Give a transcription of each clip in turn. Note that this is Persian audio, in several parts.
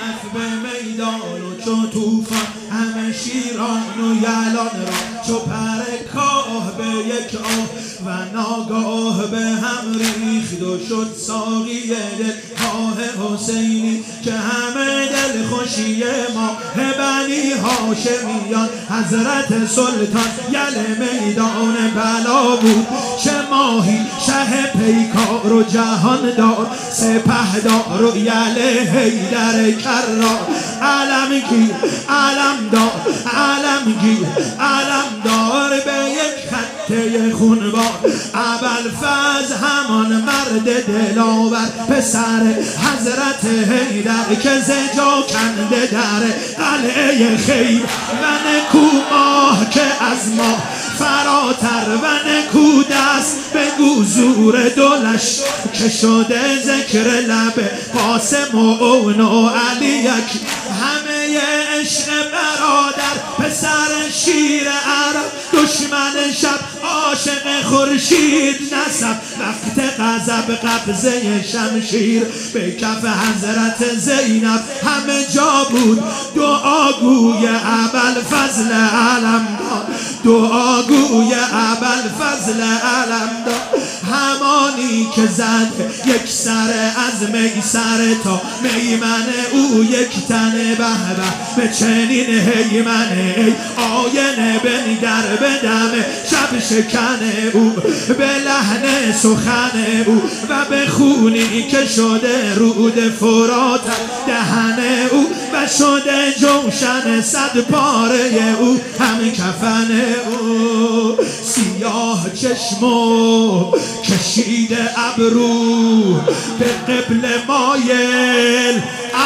به میدان و چو توفان همه شیران و یلان را چو پر کاه به یک آه و ناگاه به هم ریخت و شد ساقی دلخواه حسینی که همه دل خوشی ما بنی هاشمیان حضرت سلطان یل میدان بلا بود چه ماهی شه پیکار و جهان دار سپهدار و یل حیدر کرار علمگیر علمدار علمگیر علمدار به یک خطه خونبار ابوالفضل همان مرد دلاور پسر حضرت حیدر که زجا کنده در قلعه خیر و نکو ماه که از ما فراتر و نکو دست بگو زور دلش که شده ذکر لب قاسم و اون و علی یک همه عشق برادر پسر شیر عرب دشمن شب عاشق خورشید نسب وقت غضب قبضه شمشیر به کف حضرت زینب همه جا بود دعاگوی ابوالفضل علمدار دعاگوی ابوالفضل علمدار همانی که زد یک سر از میسر تا میمن او یک تن به به چنین هیمنه ای آینه بنگر به دم شب شکن او به لحن سخن او و به خونی که شده رود فرات دهن او و شده جوشن صد پاره او هم کفن او سیاه چشمو کشیده ابرو به قبل مایل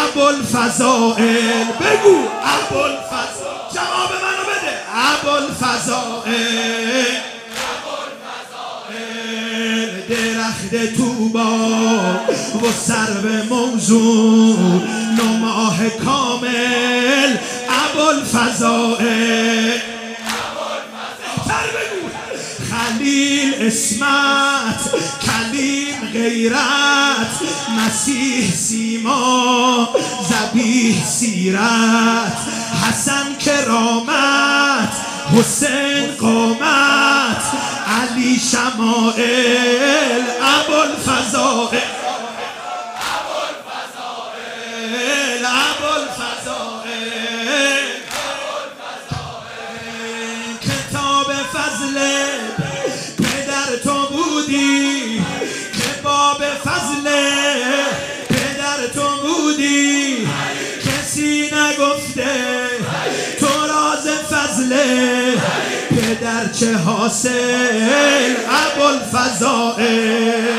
ابوالفضائل بگو ابوالفضائل جواب منو بده ابوالفضائل درخت توبا و سرو موضوع نماه کامل ابوالفضائل خلیل اسمت کلیم غیرت مسیح سیما ذبیح سیرت حسن کرامت حسین قامت علی شمائل ابوالفضائل کتاب فضل پدر تو بودی که باب فضل پدر تو بودی کسی نگفته تو راز فضل پدر چه حاصل ابوالفضائل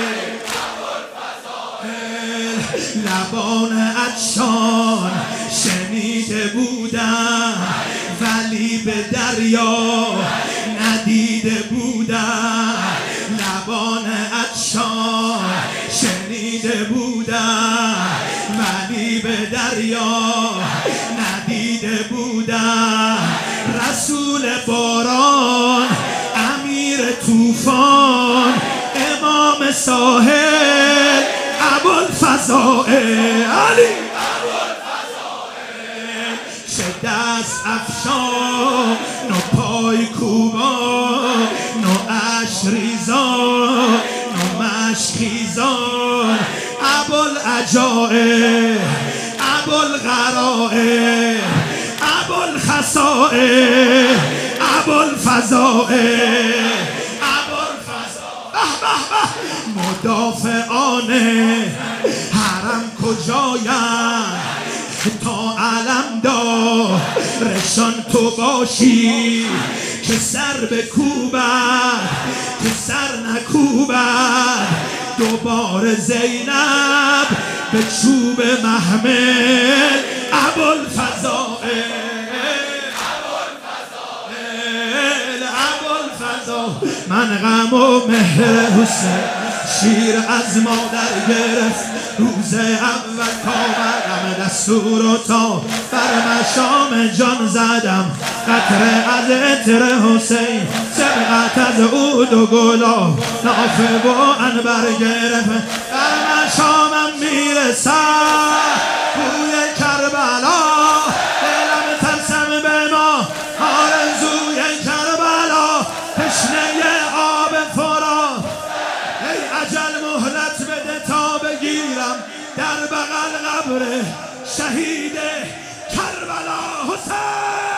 لبان عطشان شنیده بودم ولی به دریا ندیده بودم لبان عطشان شنیده بودم ولی به دریا ندیده بودم رسول باران امیر طوفان امام ساحل ابوالفضائل علی چه دست افشان نو پای کوبان نو اشریزان نو مشخیزان ابوالعجائب ابوالغرائب ابوالخصائب ابوالفضائل مدافعان حرم کجایم تا علمدار رشان تو باشی که سر بکوبد که سر نکوبد دوباره زینب به چوب محمل ابوالفضائل من غم و مهر حسین شیر از مادر گرفت روز اول کامرم دستور و تا بر مشام جان زدم قطره از عطر حسین سبقت از عود و گلا نافه و عنبر گرفت بر مشامم میرسد بوی کربلا در بغل قبر شهید کربلا حسین.